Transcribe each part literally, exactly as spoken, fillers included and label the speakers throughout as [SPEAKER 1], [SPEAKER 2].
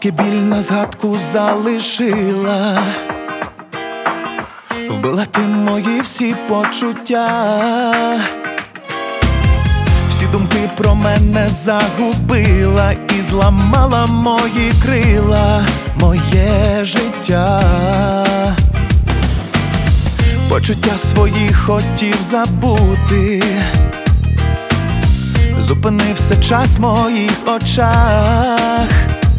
[SPEAKER 1] тільки біль на згадку залишила, вбила ти мої всі почуття, всі думки про мене загубила і зламала мої крила, моє життя. Почуття свої хотів забути, зупинився час в моїх очах.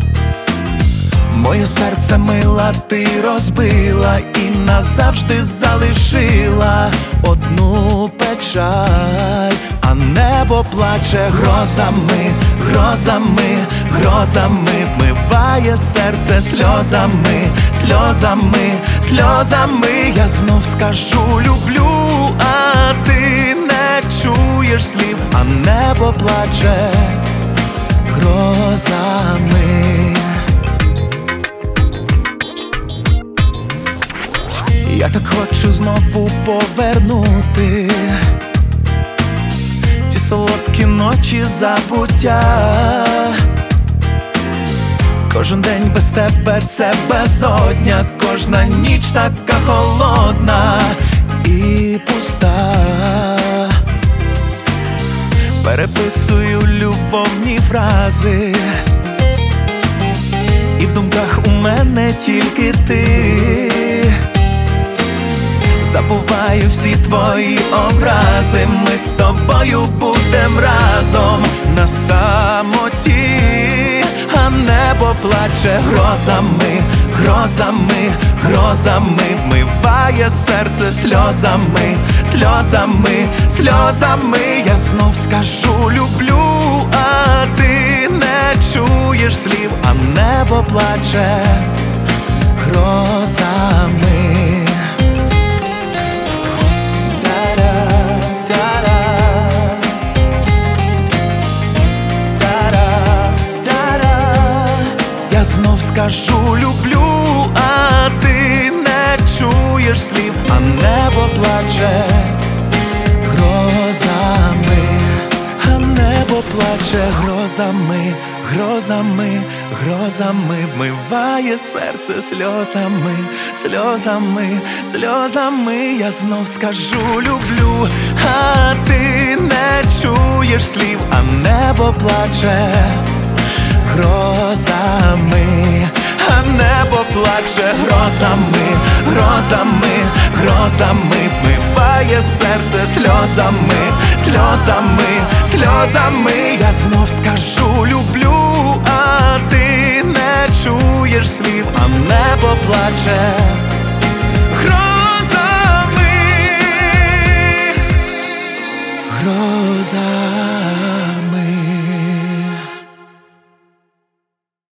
[SPEAKER 1] Моє серце мила ти розбила і назавжди залишила одну печаль, а небо плаче грозами, грозами, грозами, вмиває серце сльозами, сльозами, сльозами. Я знов скажу люблю, а ти не чуєш слів, а небо плаче грозами. Я так хочу знову повернути ті солодкі ночі забуття. Кожен день без тебе це безодня, кожна ніч така холодна і пуста. Переписую любовні фрази, і в думках у мене тільки ти. Забуваю всі твої образи, ми з тобою будем разом на самоті, а небо плаче грозами, грозами, грозами, вмиває серце сльозами, сльозами, сльозами. Я знов скажу люблю, а ти не чуєш слів, а небо плаче грозами. Я знов скажу люблю, а ти не чуєш слів, а небо плаче грозами, а небо плаче грозами, грозами, грозами, вмиває серце сльозами, сльозами, сльозами. Я знов скажу люблю, а ти не чуєш слів, а небо плаче грозами, а небо плаче грозами, грозами, грозами, вмиває серце сльозами, сльозами, сльозами. Я знов скажу люблю, а ти не чуєш слів, а небо плаче грозами, грозами.